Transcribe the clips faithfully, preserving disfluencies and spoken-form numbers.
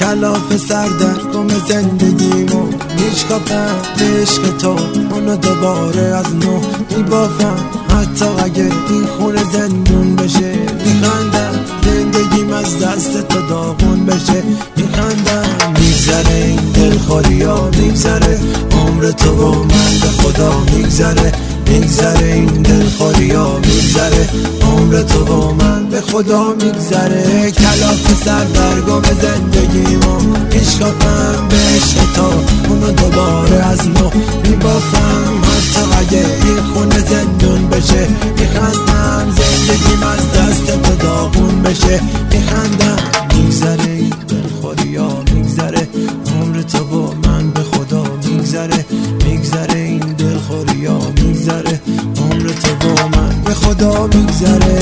کلاف سر در گم زندگیمو میشکافم به عشق تو، اونو دوباره از نو میبافم. حتی اگه این خونه زندون بشه میخندم، زندگیم از دست تو داغون بشه میخندم. میگذره این دلخوری ها میگذره، عمر تو با من به خدا میگذره. میگذره این دلخوری ها میگذره، عمر تو با من به خدا میگذره. کلاف سر در گم زندگیمو میشکافم به عشق تو، اونو دوباره از نو میبافم. حتی اگه این خونه زندون بشه میخندم، زندگیم از دست تو داغون بشه میخندم. میگذره این دلخوری ها میگذره، عمر تو با من به خدا میگذره. میگذره این دلخوری ها میگذره، عمر تو با من به خدا میگذره.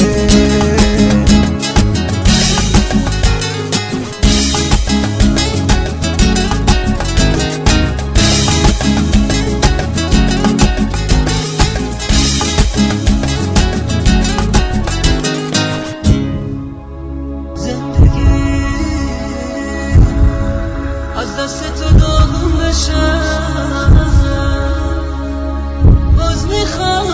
از دست تو داغون بشه باز میخوام.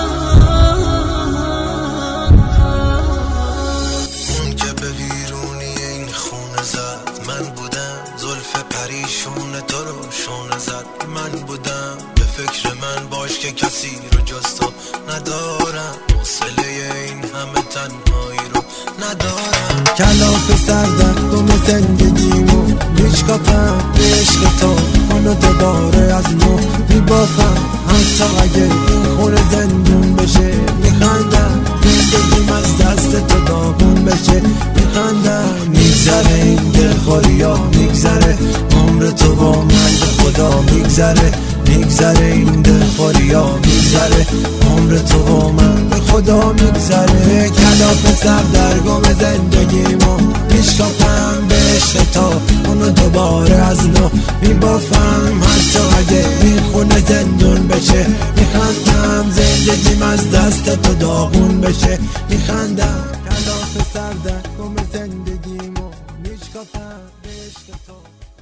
اون که به ویرونی این خونه زد من بودم، زلف پریشون تو رو شونه زد من بودم. به فکر من باش که کسی رو جز تو ندارم، حوصله این همه تنهایی رو ندارم. کلاف سر در گم زندگیمو میشکافم به عشق تو، اونو دوباره از نو میبافم. حتی اگه این خونه زندون بشه میخندم، زندگیم از دست تو داغون بشه میخندم. میگذره این دلخوری ها میگذره، عمر تو با من به خدا میگذره. میگذره این دلخوری ها میگذره، عمر تو با من به خدا میگذره. کلاف سر در گم زندگیمو میشکافم به عشق تو، اونو دوباره از نو میبافم. حتی اگه این خونه زندون بشه میخندم، زندگیم از دست تو داغون بشه میخندم. کلاف سر در گم زندگیمو میشکافم به عشق تو.